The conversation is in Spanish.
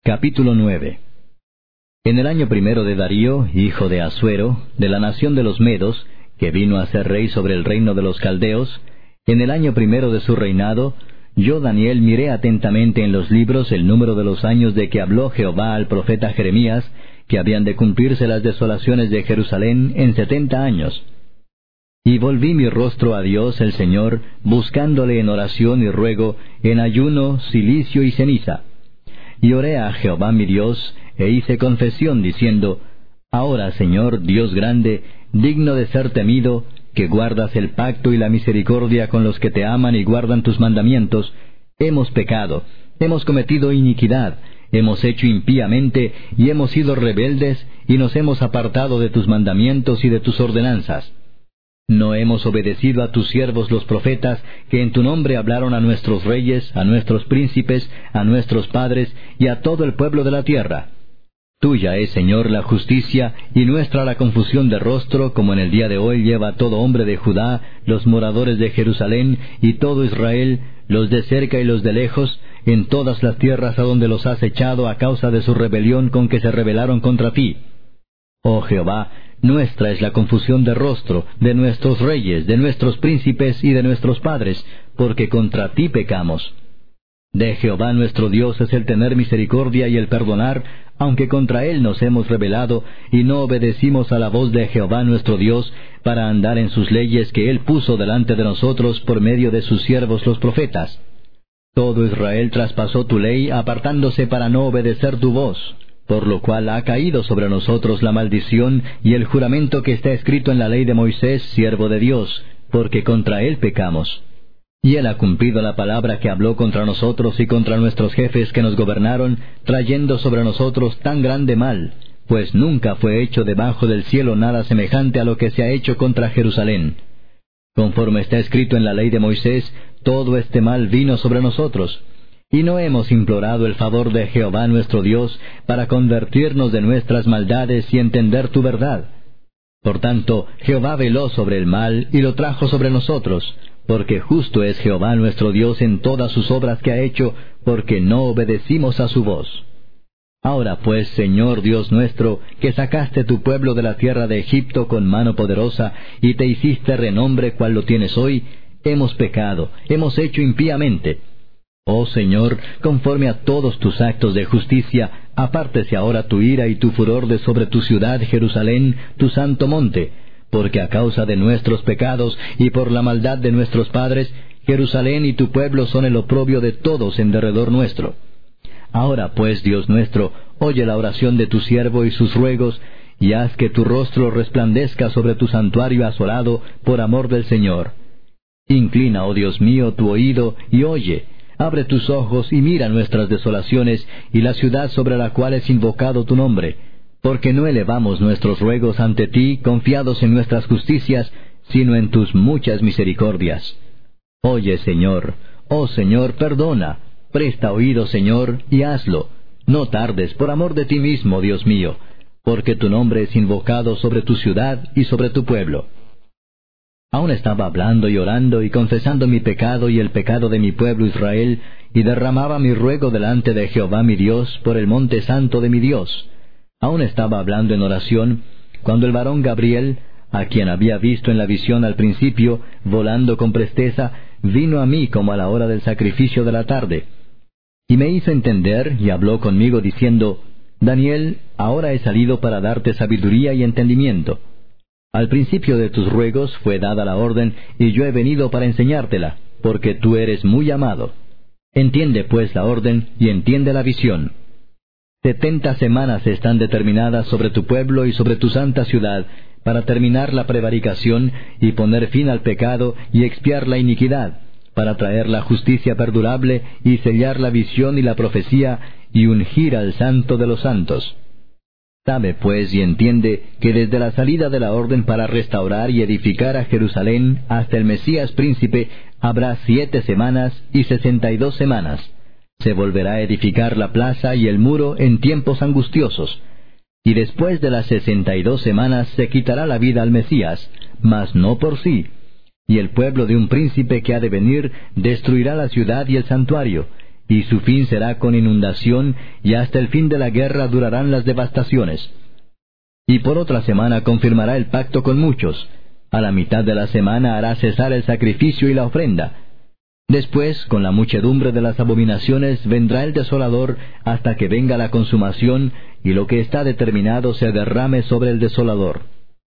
Capítulo 9. En el año primero de Darío, hijo de Asuero, de la nación de los Medos, que vino a ser rey sobre el reino de los Caldeos, en el año primero de su reinado, yo, Daniel, miré atentamente en los libros el número de los años de que habló Jehová al profeta Jeremías, que habían de cumplirse las desolaciones de Jerusalén en 70 años. Y volví mi rostro a Dios el Señor, buscándole en oración y ruego, en ayuno, cilicio y ceniza. Y oré a Jehová mi Dios, e hice confesión diciendo: Ahora, Señor, Dios grande, digno de ser temido, que guardas el pacto y la misericordia con los que te aman y guardan tus mandamientos, hemos pecado, hemos cometido iniquidad, hemos hecho impíamente, y hemos sido rebeldes, y nos hemos apartado de tus mandamientos y de tus ordenanzas. No hemos obedecido a tus siervos los profetas, que en tu nombre hablaron a nuestros reyes, a nuestros príncipes, a nuestros padres, y a todo el pueblo de la tierra. Tuya es, Señor, la justicia, y nuestra la confusión de rostro, como en el día de hoy lleva todo hombre de Judá, los moradores de Jerusalén, y todo Israel, los de cerca y los de lejos, en todas las tierras a donde los has echado a causa de su rebelión con que se rebelaron contra ti. Oh Jehová, nuestra es la confusión de rostro, de nuestros reyes, de nuestros príncipes y de nuestros padres, porque contra ti pecamos. De Jehová nuestro Dios es el tener misericordia y el perdonar, aunque contra Él nos hemos rebelado, y no obedecimos a la voz de Jehová nuestro Dios, para andar en sus leyes que Él puso delante de nosotros por medio de sus siervos los profetas. Todo Israel traspasó tu ley, apartándose para no obedecer tu voz, por lo cual ha caído sobre nosotros la maldición y el juramento que está escrito en la ley de Moisés, siervo de Dios, porque contra Él pecamos. Y Él ha cumplido la palabra que habló contra nosotros y contra nuestros jefes que nos gobernaron, trayendo sobre nosotros tan grande mal, pues nunca fue hecho debajo del cielo nada semejante a lo que se ha hecho contra Jerusalén. Conforme está escrito en la ley de Moisés, todo este mal vino sobre nosotros, y no hemos implorado el favor de Jehová nuestro Dios para convertirnos de nuestras maldades y entender tu verdad. Por tanto, Jehová veló sobre el mal y lo trajo sobre nosotros, porque justo es Jehová nuestro Dios en todas sus obras que ha hecho, porque no obedecimos a su voz. Ahora pues, Señor Dios nuestro, que sacaste tu pueblo de la tierra de Egipto con mano poderosa, y te hiciste renombre cual lo tienes hoy, hemos pecado, hemos hecho impíamente. Oh Señor, conforme a todos tus actos de justicia, apártese ahora tu ira y tu furor de sobre tu ciudad Jerusalén, tu santo monte, porque a causa de nuestros pecados y por la maldad de nuestros padres, Jerusalén y tu pueblo son el oprobio de todos en derredor nuestro. Ahora pues, Dios nuestro, oye la oración de tu siervo y sus ruegos, y haz que tu rostro resplandezca sobre tu santuario asolado, por amor del Señor. Inclina, oh Dios mío, tu oído, y oye. Abre tus ojos y mira nuestras desolaciones, y la ciudad sobre la cual es invocado tu nombre, porque no elevamos nuestros ruegos ante ti, confiados en nuestras justicias, sino en tus muchas misericordias. Oye, Señor, oh Señor, perdona, presta oído, Señor, y hazlo. No tardes, por amor de ti mismo, Dios mío, porque tu nombre es invocado sobre tu ciudad y sobre tu pueblo. Aún estaba hablando y orando y confesando mi pecado y el pecado de mi pueblo Israel, y derramaba mi ruego delante de Jehová mi Dios por el monte santo de mi Dios. Aún estaba hablando en oración, cuando el varón Gabriel, a quien había visto en la visión al principio, volando con presteza, vino a mí como a la hora del sacrificio de la tarde. Y me hizo entender y habló conmigo diciendo: Daniel, ahora he salido para darte sabiduría y entendimiento. Al principio de tus ruegos fue dada la orden, y yo he venido para enseñártela, porque tú eres muy amado. Entiende pues la orden, y entiende la visión. 70 semanas están determinadas sobre tu pueblo y sobre tu santa ciudad, para terminar la prevaricación, y poner fin al pecado, y expiar la iniquidad, para traer la justicia perdurable, y sellar la visión y la profecía, y ungir al santo de los santos. Sabe pues y entiende que desde la salida de la orden para restaurar y edificar a Jerusalén hasta el Mesías príncipe habrá 7 semanas y 62 semanas. Se volverá a edificar la plaza y el muro en tiempos angustiosos. Y después de las 62 semanas se quitará la vida al Mesías, mas no por sí. Y el pueblo de un príncipe que ha de venir destruirá la ciudad y el santuario, y su fin será con inundación, y hasta el fin de la guerra durarán las devastaciones. Y por otra semana confirmará el pacto con muchos. A la mitad de la semana hará cesar el sacrificio y la ofrenda. Después, con la muchedumbre de las abominaciones, vendrá el desolador hasta que venga la consumación, y lo que está determinado se derrame sobre el desolador.